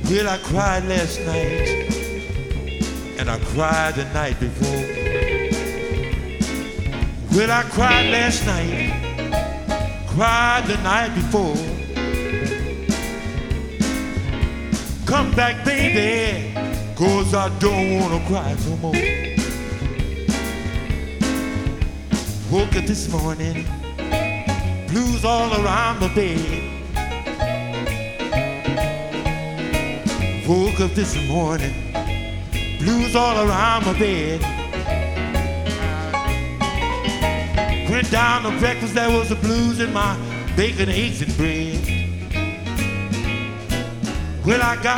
Well, I cried last night, and I cried the night before. Well, I cried last night, cried the night before. Come back, baby, 'cause I don't wanna cry no more. Woke up this morning, blues all around the bed. Woke up this morning, blues all around my bed. Went down to breakfast, there was the blues in my bacon, eggs, and bread. Well, I got